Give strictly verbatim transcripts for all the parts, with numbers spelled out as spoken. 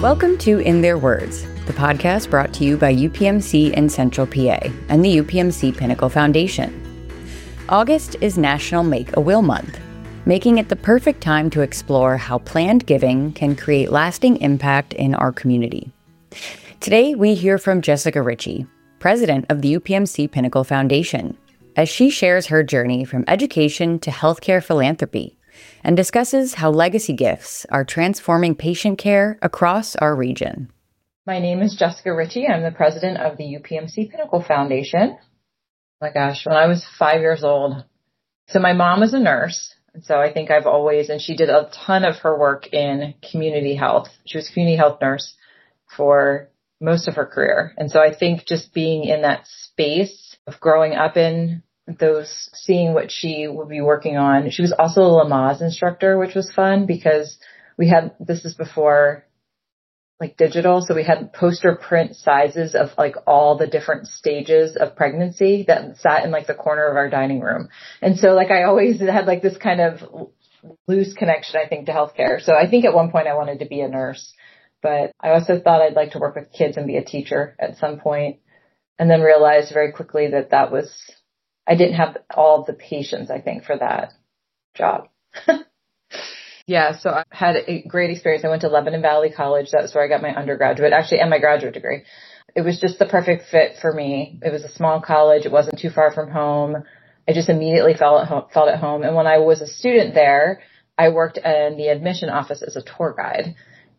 Welcome to In Their Words, the podcast brought to you by U P M C in Central P A and the U P M C Pinnacle Foundation. August is National Make a Will Month, making it the perfect time to explore how planned giving can create lasting impact in our community. Today, we hear from Jessica Ritchie, president of the U P M C Pinnacle Foundation, as she shares her journey from education to healthcare philanthropy and discusses how legacy gifts are transforming patient care across our region. My name is Jessica Ritchie. I'm the president of the U P M C Pinnacle Foundation. Oh my gosh, when I was five years old. So my mom was a nurse. And so I think I've always, and she did a ton of her work in community health. She was a community health nurse for most of her career. And so I think just being in that space of growing up in those, seeing what she would be working on. She was also a Lamaze instructor, which was fun because we had, this is before like digital. So we had poster print sizes of like all the different stages of pregnancy that sat in like the corner of our dining room. And so like I always had like this kind of loose connection, I think, to healthcare. So I think at one point I wanted to be a nurse, but I also thought I'd like to work with kids and be a teacher at some point, and then realized very quickly that that was, I didn't have all the patience, I think, for that job. Yeah, so I had a great experience. I went to Lebanon Valley College. That's where I got my undergraduate, actually, and my graduate degree. It was just the perfect fit for me. It was a small college. It wasn't too far from home. I just immediately felt at home, felt at home. And when I was a student there, I worked in the admission office as a tour guide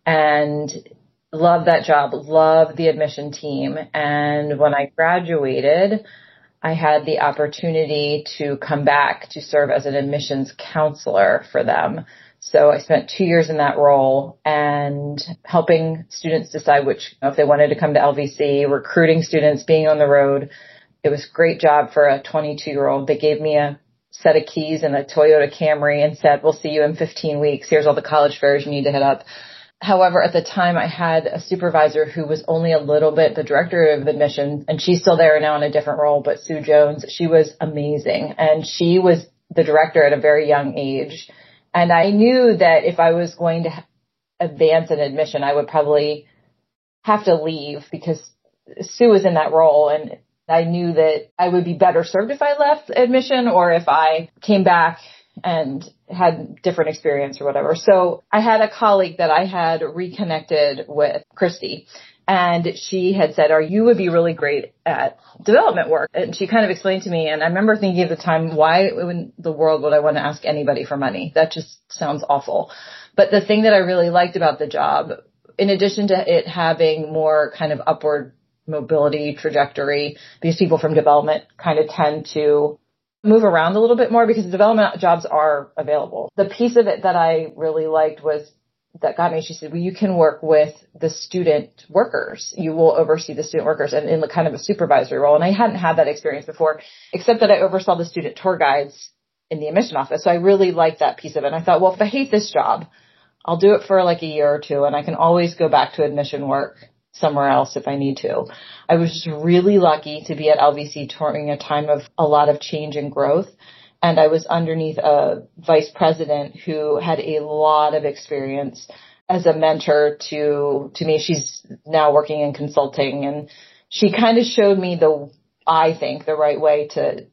and loved that job, loved the admission team. And when I graduated, I had the opportunity to come back to serve as an admissions counselor for them. So I spent two years in that role and helping students decide which, you know, if they wanted to come to L V C, recruiting students, being on the road. It was a great job for a twenty-two year old. They gave me a set of keys and a Toyota Camry and said, we'll see you in fifteen weeks. Here's all the college fairs you need to hit up. However, at the time I had a supervisor who was only a little bit the director of admissions, and she's still there now in a different role, but Sue Jones, she was amazing. And she was the director at a very young age. And I knew that if I was going to advance in admission, I would probably have to leave because Sue was in that role. And I knew that I would be better served if I left admission or if I came back and had different experience or whatever. So I had a colleague that I had reconnected with, Christy, and she had said, "Are you would be really great at development work." And she kind of explained to me, and I remember thinking at the time, why in the world would I want to ask anybody for money? That just sounds awful. But the thing that I really liked about the job, in addition to it having more kind of upward mobility trajectory, because people from development kind of tend to move around a little bit more because development jobs are available. The piece of it that I really liked was that got me, she said, well, you can work with the student workers. You will oversee the student workers and in the kind of a supervisory role. And I hadn't had that experience before, except that I oversaw the student tour guides in the admission office. So I really liked that piece of it. And I thought, well, if I hate this job, I'll do it for like a year or two and I can always go back to admission work somewhere else if I need to. I was just really lucky to be at L V C during a time of a lot of change and growth. And I was underneath a vice president who had a lot of experience as a mentor to, to me. She's now working in consulting and she kind of showed me the, I think, the right way to,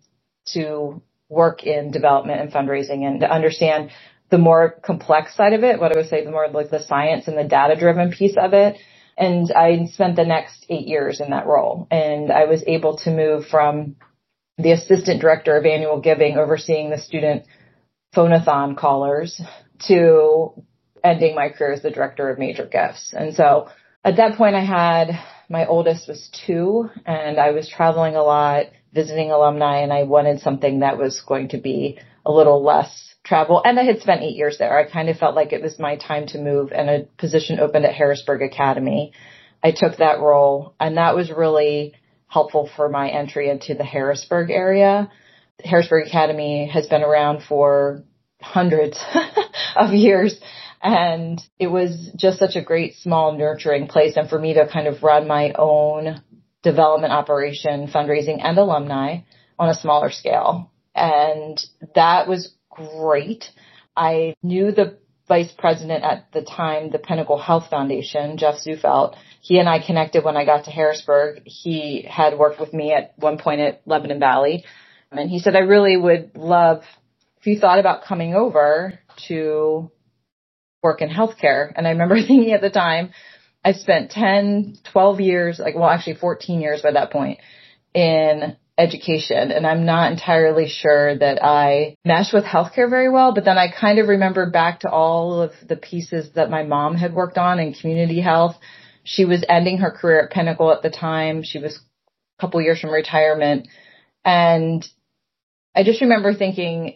to work in development and fundraising and to understand the more complex side of it. What I would say, the more like the science and the data driven piece of it. And I spent the next eight years in that role. And I was able to move from the assistant director of annual giving, overseeing the student phone-a-thon callers, to ending my career as the director of major gifts. And so at that point I had, my oldest was two and I was traveling a lot, visiting alumni, and I wanted something that was going to be a little less travel. And I had spent eight years there. I kind of felt like it was my time to move, and a position opened at Harrisburg Academy. I took that role, and that was really helpful for my entry into the Harrisburg area. Harrisburg Academy has been around for hundreds of years, and it was just such a great, small, nurturing place. And for me to kind of run my own development operation, fundraising, and alumni on a smaller scale. And that was great. I knew the vice president at the time, the Pinnacle Health Foundation, Jeff Zufelt. He and I connected when I got to Harrisburg. He had worked with me at one point at Lebanon Valley. And he said, I really would love if you thought about coming over to work in healthcare. And I remember thinking at the time, I spent ten, twelve years, like, well, actually fourteen years by that point in education. And I'm not entirely sure that I meshed with healthcare very well, but then I kind of remember back to all of the pieces that my mom had worked on in community health. She was ending her career at Pinnacle at the time. She was a couple years from retirement. And I just remember thinking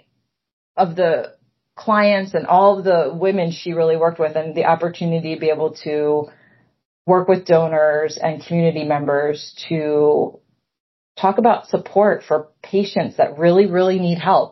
of the clients and all of the women she really worked with and the opportunity to be able to work with donors and community members to talk about support for patients that really, really need help.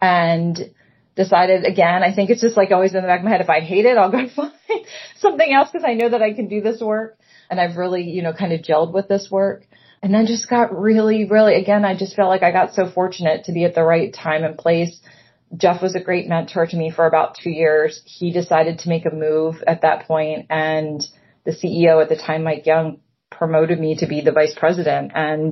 And decided, again, I think it's just like always in the back of my head, if I hate it, I'll go find something else because I know that I can do this work. And I've really, you know, kind of gelled with this work. And then just got really, really, again, I just felt like I got so fortunate to be at the right time and place. Jeff was a great mentor to me for about two years. He decided to make a move at that point, and the C E O at the time, Mike Young, promoted me to be the vice president. And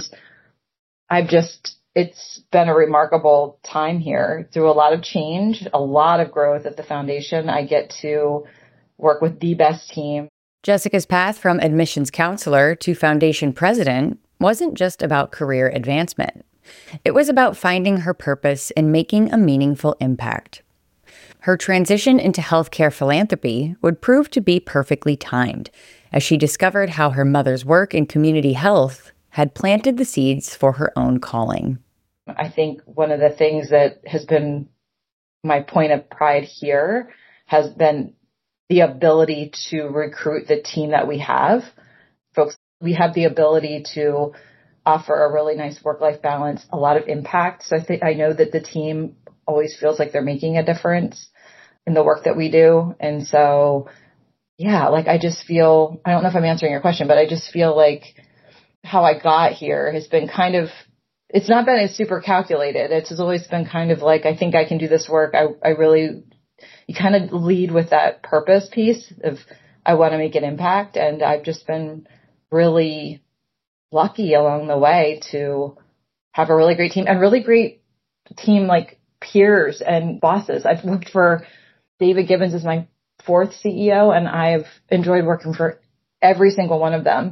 I've just, it's been a remarkable time here through a lot of change, a lot of growth at the foundation. I get to work with the best team. Jessica's path from admissions counselor to foundation president wasn't just about career advancement. It was about finding her purpose and making a meaningful impact. Her transition into healthcare philanthropy would prove to be perfectly timed, as she discovered how her mother's work in community health had planted the seeds for her own calling. I think one of the things that has been my point of pride here has been the ability to recruit the team that we have. Folks, we have the ability to offer a really nice work-life balance, a lot of impact. So I think I know that the team always feels like they're making a difference in the work that we do. And so, yeah, like I just feel, I don't know if I'm answering your question, but I just feel like how I got here has been kind of, it's not been as super calculated. It's always been kind of like, I think I can do this work. I, I really, you kind of lead with that purpose piece of, I want to make an impact. And I've just been really lucky along the way to have a really great team and really great team, like peers and bosses. I've worked for David Gibbons as my fourth C E O, and I've enjoyed working for every single one of them.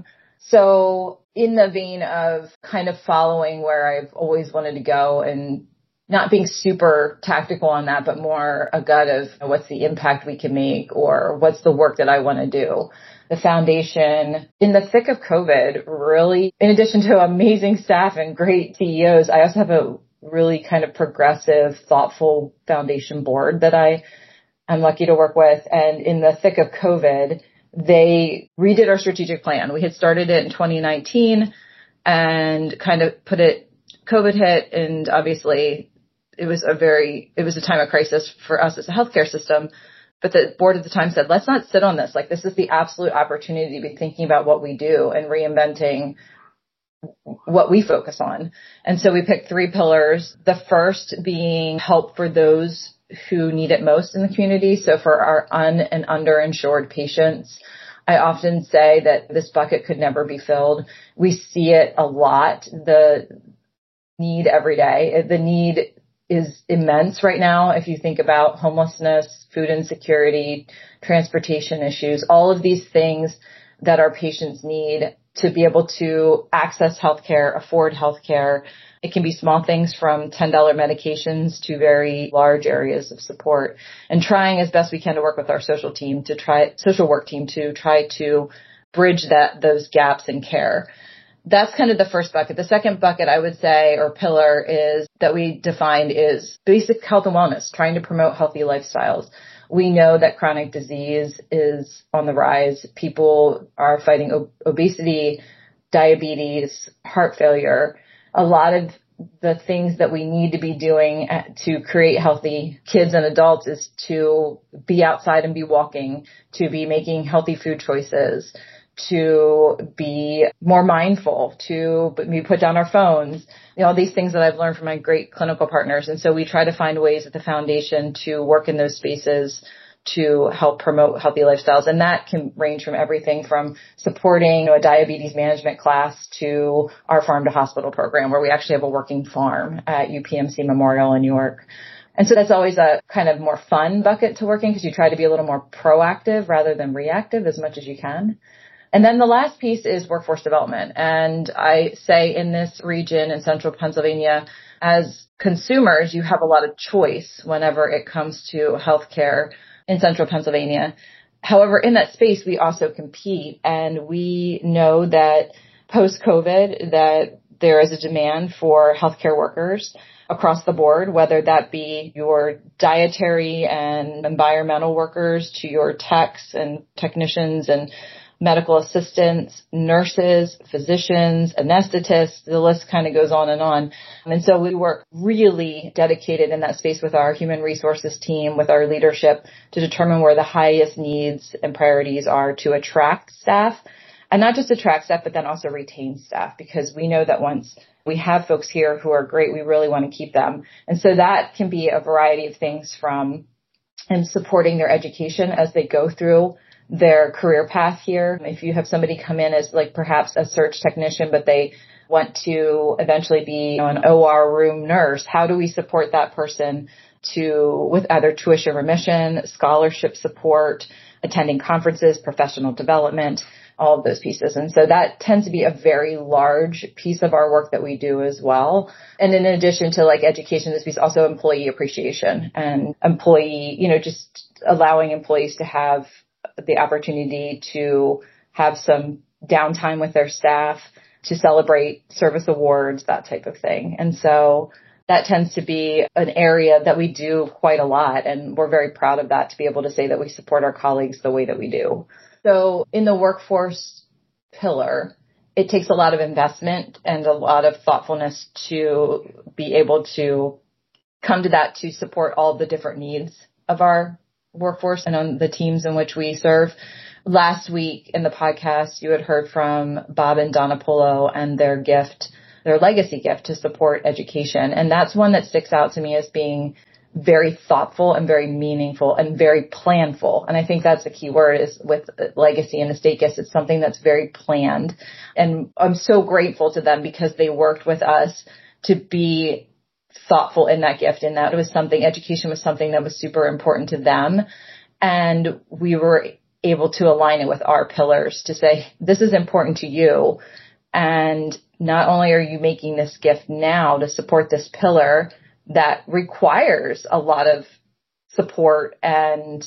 So in the vein of kind of following where I've always wanted to go and not being super tactical on that, but more a gut of what's the impact we can make or what's the work that I want to do. The foundation, in the thick of COVID, really, in addition to amazing staff and great C E Os, I also have a really kind of progressive, thoughtful foundation board that I am lucky to work with. And in the thick of COVID, they redid our strategic plan. We had started it in twenty nineteen and kind of put it, COVID hit, and obviously it was a very, it was a time of crisis for us as a healthcare system. But the board at the time said, let's not sit on this. Like, this is the absolute opportunity to be thinking about what we do and reinventing what we focus on. And so we picked three pillars. The first being help for those who need it most in the community. So for our un and underinsured patients, I often say that this bucket could never be filled. We see it a lot, the need every day. The need is immense right now. If you think about homelessness, food insecurity, transportation issues, all of these things that our patients need to be able to access healthcare, afford healthcare. It can be small things from ten dollar medications to very large areas of support, and trying as best we can to work with our social team to try, social work team to try to bridge that, those gaps in care. That's kind of the first bucket. The second bucket, I would say, or pillar is that we defined is basic health and wellness, trying to promote healthy lifestyles. We know that chronic disease is on the rise. People are fighting ob- obesity, diabetes, heart failure. A lot of the things that we need to be doing to create healthy kids and adults is to be outside and be walking, to be making healthy food choices, to be more mindful, to maybe put down our phones, you know, all these things that I've learned from my great clinical partners. And so we try to find ways at the foundation to work in those spaces to help promote healthy lifestyles. And that can range from everything from supporting you know, a diabetes management class to our farm to hospital program, where we actually have a working farm at U P M C Memorial in New York. And so that's always a kind of more fun bucket to work in, because you try to be a little more proactive rather than reactive as much as you can. And then the last piece is workforce development. And I say in this region in central Pennsylvania, as consumers, you have a lot of choice whenever it comes to healthcare in central Pennsylvania. However, in that space, we also compete, and we know that post-COVID that there is a demand for healthcare workers across the board, whether that be your dietary and environmental workers to your techs and technicians and medical assistants, nurses, physicians, anesthetists, the list kind of goes on and on. And so we work really dedicated in that space with our human resources team, with our leadership, to determine where the highest needs and priorities are to attract staff. And not just attract staff, but then also retain staff, because we know that once we have folks here who are great, we really want to keep them. And so that can be a variety of things, from and supporting their education as they go through their career path here. If you have somebody come in as like perhaps a search technician, but they want to eventually be you know, an O R room nurse, how do we support that person to with either tuition remission, scholarship support, attending conferences, professional development, all of those pieces. And so that tends to be a very large piece of our work that we do as well. And in addition to like education, this piece also employee appreciation and employee, you know, just allowing employees to have the opportunity to have some downtime with their staff, to celebrate service awards, that type of thing. And so that tends to be an area that we do quite a lot. And we're very proud of that, to be able to say that we support our colleagues the way that we do. So in the workforce pillar, it takes a lot of investment and a lot of thoughtfulness to be able to come to that, to support all the different needs of our workforce and on the teams in which we serve. Last week in the podcast, you had heard from Bob and Donna Pullo and their gift, their legacy gift to support education. And that's one that sticks out to me as being very thoughtful and very meaningful and very planful. And I think that's the key word is with legacy and estate gifts. It's something that's very planned. And I'm so grateful to them because they worked with us to be thoughtful in that gift, and that it was something, education was something that was super important to them. And we were able to align it with our pillars to say, this is important to you. And not only are you making this gift now to support this pillar that requires a lot of support and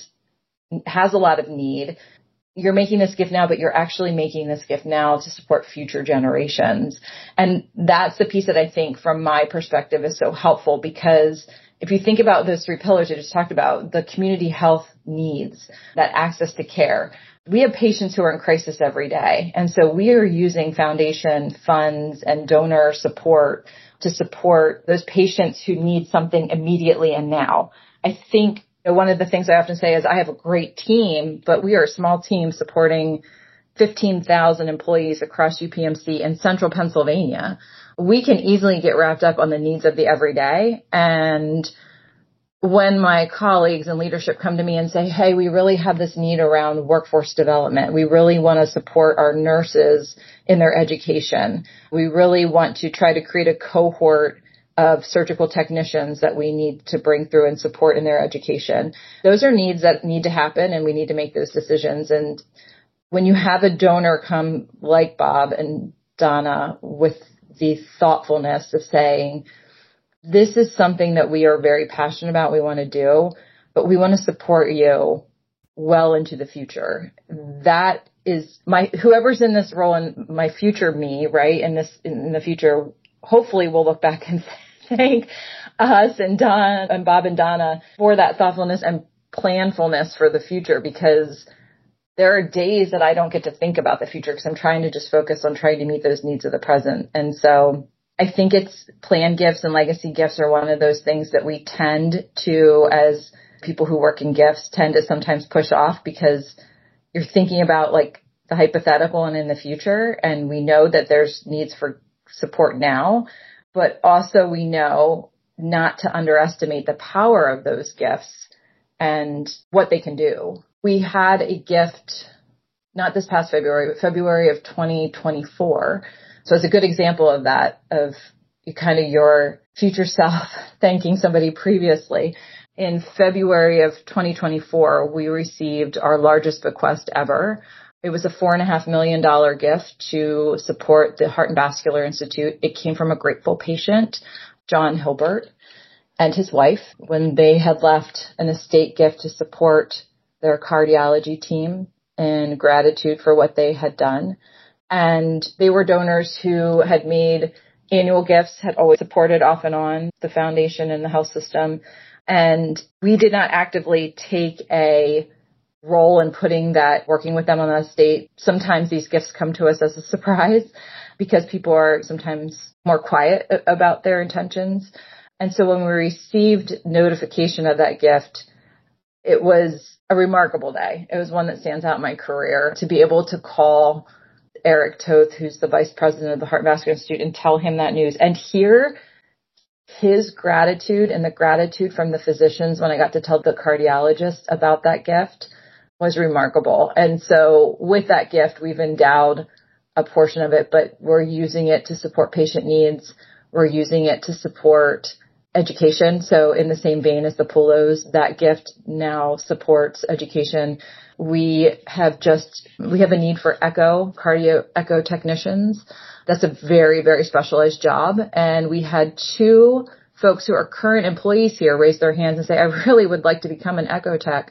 has a lot of need, you're making this gift now, but you're actually making this gift now to support future generations. And that's the piece that I think from my perspective is so helpful, because if you think about those three pillars I just talked about, the community health needs, that access to care, we have patients who are in crisis every day. And so we are using foundation funds and donor support to support those patients who need something immediately and now. I think one of the things I often say is I have a great team, but we are a small team supporting fifteen thousand employees across U P M C in central Pennsylvania. We can easily get wrapped up on the needs of the everyday. And when my colleagues and leadership come to me and say, hey, we really have this need around workforce development. We really want to support our nurses in their education. We really want to try to create a cohort of surgical technicians that we need to bring through and support in their education. Those are needs that need to happen, and we need to make those decisions. And when you have a donor come like Bob and Donna with the thoughtfulness of saying, this is something that we are very passionate about, we want to do, but we want to support you well into the future. That is my, whoever's in this role and my future me, right, in this, in the future, hopefully we'll look back and thank us and Don and Bob and Donna for that thoughtfulness and planfulness for the future, because there are days that I don't get to think about the future because I'm trying to just focus on trying to meet those needs of the present. And so I think it's planned gifts and legacy gifts are one of those things that we tend to, as people who work in gifts, tend to sometimes push off because you're thinking about like the hypothetical and in the future. And we know that there's needs for support now, but also we know not to underestimate the power of those gifts and what they can do. We had a gift, not this past February, but February of twenty twenty-four. So it's a good example of that, of kind of your future self thanking somebody previously. In February of twenty twenty-four, we received our largest bequest ever. It was a four and a half million dollar gift to support the Heart and Vascular Institute. It came from a grateful patient, John Hilbert, and his wife, when they had left an estate gift to support their cardiology team in gratitude for what they had done. And they were donors who had made annual gifts, had always supported off and on the foundation and the health system. And we did not actively take a role in putting that, working with them on the estate. Sometimes these gifts come to us as a surprise because people are sometimes more quiet about their intentions. And so when we received notification of that gift, it was a remarkable day. It was one that stands out in my career to be able to call Eric Toth, who's the vice president of the Heart and Vascular Institute, and tell him that news and hear his gratitude and the gratitude from the physicians when I got to tell the cardiologist about that gift was remarkable. And so with that gift, we've endowed a portion of it, but we're using it to support patient needs. We're using it to support education. So in the same vein as the Poulos, that gift now supports education. We have just, we have a need for echo, cardio echo technicians. That's a very, very specialized job. And we had two folks who are current employees here raise their hands and say, I really would like to become an echo tech.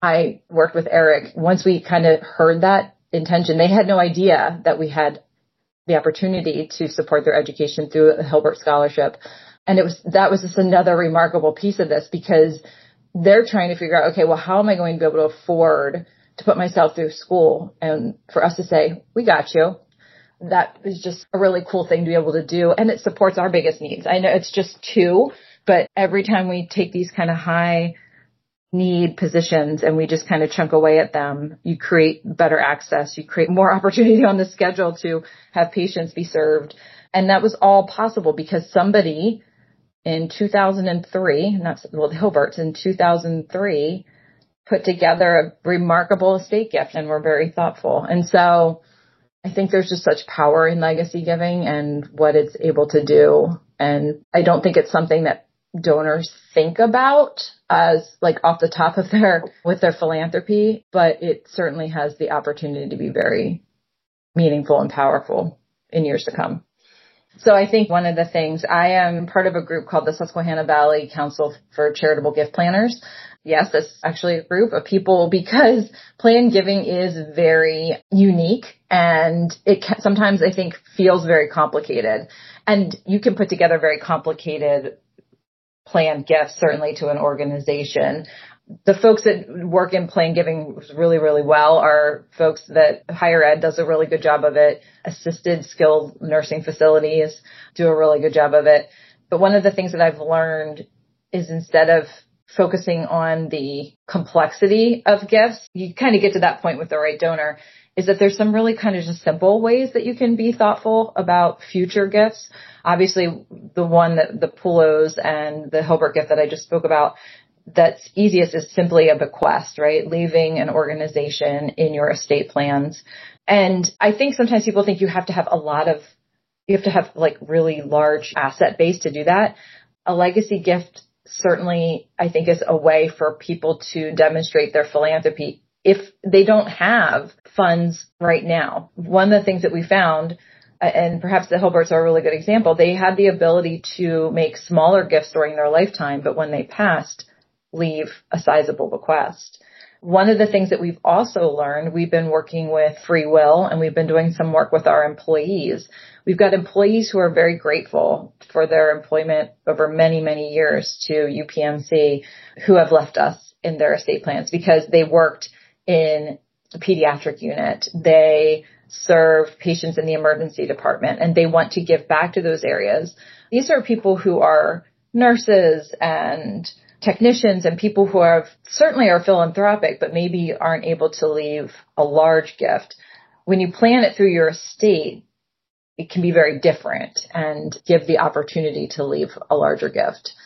I worked with Eric. Once we kind of heard that intention, they had no idea that we had the opportunity to support their education through a Hilbert Scholarship. And it was, that was just another remarkable piece of this because they're trying to figure out, okay, well, how am I going to be able to afford to put myself through school? And for us to say, we got you. That is just a really cool thing to be able to do. And it supports our biggest needs. I know it's just two, but every time we take these kind of high need positions and we just kind of chunk away at them, you create better access, you create more opportunity on the schedule to have patients be served. And that was all possible because somebody in two thousand three, not, well, Hilbert's in two thousand three, put together a remarkable estate gift and were very thoughtful. And so I think there's just such power in legacy giving and what it's able to do. And I don't think it's something that donors think about as like off the top of their, with their philanthropy, but it certainly has the opportunity to be very meaningful and powerful in years to come. So I think one of the things, I am part of a group called the Susquehanna Valley Council for Charitable Gift Planners. Yes, that's actually a group of people because planned giving is very unique and it can, sometimes I think feels very complicated. And you can put together very complicated planned gifts, certainly to an organization. The folks that work in planned giving really, really well are folks that higher ed does a really good job of it. Assisted skilled nursing facilities do a really good job of it. But one of the things that I've learned is instead of focusing on the complexity of gifts, you kind of get to that point with the right donor, is that there's some really kind of just simple ways that you can be thoughtful about future gifts. Obviously, the one that the Poulos and the Hilbert gift that I just spoke about, that's easiest is simply a bequest, right? Leaving an organization in your estate plans. And I think sometimes people think you have to have a lot of, you have to have like really large asset base to do that. A legacy gift certainly, I think, is a way for people to demonstrate their philanthropy if they don't have funds right now. One of the things that we found, and perhaps the Hilberts are a really good example, they had the ability to make smaller gifts during their lifetime, but when they passed, leave a sizable bequest. One of the things that we've also learned, we've been working with Free Will and we've been doing some work with our employees. We've got employees who are very grateful for their employment over many, many years to U P M C who have left us in their estate plans because they worked in the pediatric unit. They serve patients in the emergency department and they want to give back to those areas. These are people who are nurses and technicians and people who are certainly are philanthropic, but maybe aren't able to leave a large gift. When you plan it through your estate, it can be very different and give the opportunity to leave a larger gift.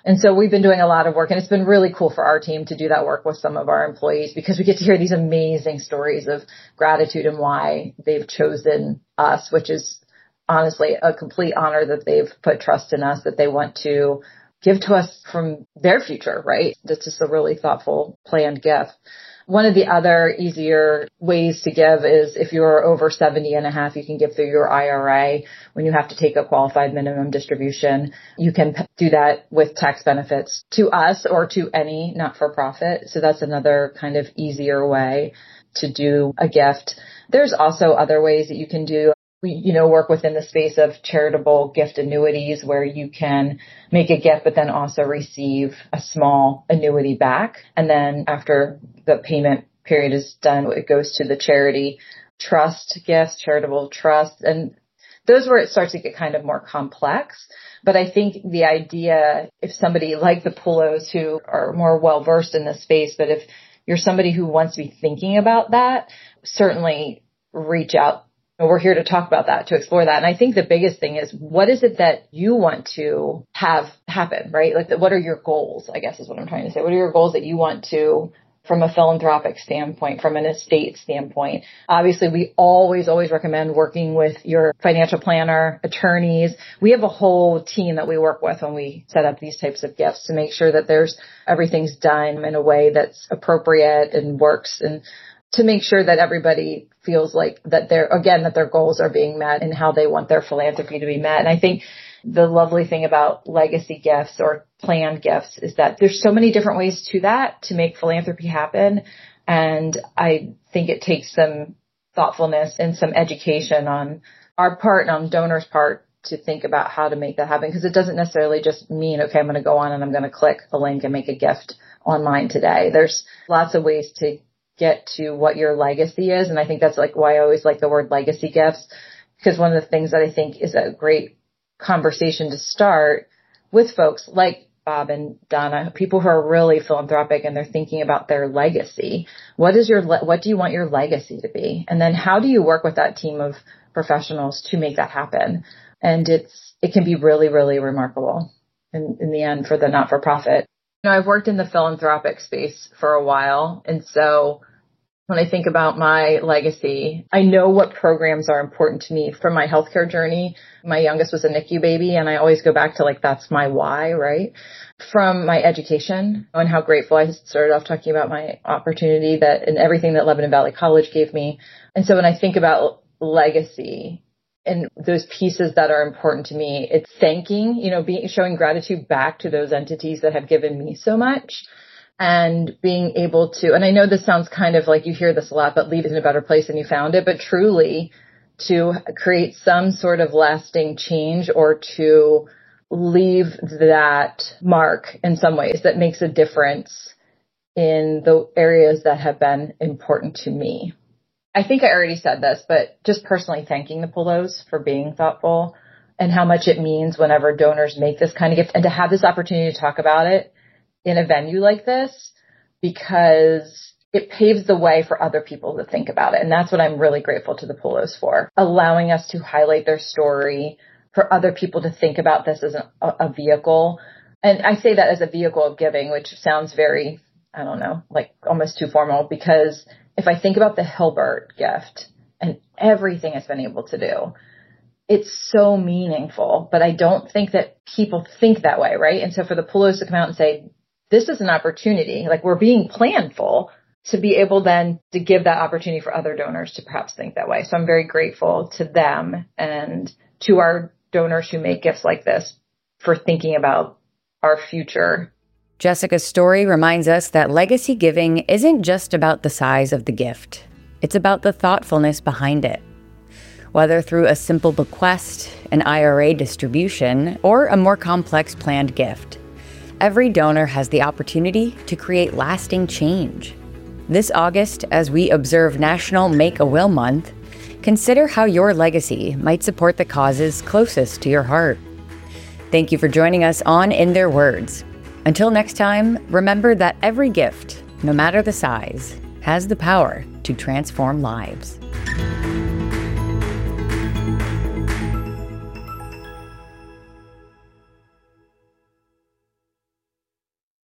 And so we've been doing a lot of work, and it's been really cool for our team to do that work with some of our employees because we get to hear these amazing stories of gratitude and why they've chosen us, which is honestly a complete honor that they've put trust in us, that they want to give to us from their future, right? It's just a really thoughtful, planned gift. One of the other easier ways to give is if you're over seventy and a half, you can give through your I R A. When you have to take a qualified minimum distribution, you can do that with tax benefits to us or to any not-for-profit. So that's another kind of easier way to do a gift. There's also other ways that you can do. We, you know, work within the space of charitable gift annuities where you can make a gift, but then also receive a small annuity back. And then after the payment period is done, it goes to the charity. Trust gifts, charitable trust. And those where it starts to get kind of more complex. But I think the idea, if somebody like the Pullos who are more well versed in this space, but if you're somebody who wants to be thinking about that, certainly reach out. We're here to talk about that, to explore that. And I think the biggest thing is, what is it that you want to have happen, right? Like, what are your goals, I guess is what I'm trying to say. What are your goals that you want to, from a philanthropic standpoint, from an estate standpoint? Obviously, we always, always recommend working with your financial planner, attorneys. We have a whole team that we work with when we set up these types of gifts to make sure that there's everything's done in a way that's appropriate and works, and to make sure that everybody feels like that they're, again, that their goals are being met and how they want their philanthropy to be met. And I think the lovely thing about legacy gifts or planned gifts is that there's so many different ways to that to make philanthropy happen. And I think it takes some thoughtfulness and some education on our part and on donors' part to think about how to make that happen. Because it doesn't necessarily just mean, okay, I'm going to go on and I'm going to click a link and make a gift online today. There's lots of ways to get to what your legacy is. And I think that's like why I always like the word legacy gifts, because one of the things that I think is a great conversation to start with folks like Bob and Donna, people who are really philanthropic and they're thinking about their legacy. What is your, le- what do you want your legacy to be? And then how do you work with that team of professionals to make that happen? And it's, it can be really, really remarkable in, in the end for the not-for-profit. You know, I've worked in the philanthropic space for a while. And so when I think about my legacy, I know what programs are important to me from my healthcare journey. My youngest was a N I C U baby, and I always go back to like, that's my why, right? From my education and how grateful I started off talking about my opportunity that and everything that Lebanon Valley College gave me. And so when I think about legacy and those pieces that are important to me, it's thanking, you know, being, showing gratitude back to those entities that have given me so much. And being able to, and I know this sounds kind of like you hear this a lot, but leave it in a better place than you found it, but truly to create some sort of lasting change or to leave that mark in some ways that makes a difference in the areas that have been important to me. I think I already said this, but just personally thanking the Pullos for being thoughtful and how much it means whenever donors make this kind of gift and to have this opportunity to talk about it in a venue like this, because it paves the way for other people to think about it. And that's what I'm really grateful to the Pullos for, allowing us to highlight their story, for other people to think about this as a, a vehicle. And I say that as a vehicle of giving, which sounds very, I don't know, like almost too formal, because if I think about the Hilbert gift and everything it's been able to do, it's so meaningful, but I don't think that people think that way, right? And so for the Pullos to come out and say, this is an opportunity, like we're being planful, to be able then to give that opportunity for other donors to perhaps think that way. So I'm very grateful to them and to our donors who make gifts like this for thinking about our future. Jessica's story reminds us that legacy giving isn't just about the size of the gift. It's about the thoughtfulness behind it. Whether through a simple bequest, an I R A distribution, or a more complex planned gift, every donor has the opportunity to create lasting change. This August, as we observe National Make a Will Month, consider how your legacy might support the causes closest to your heart. Thank you for joining us on In Their Words. Until next time, remember that every gift, no matter the size, has the power to transform lives.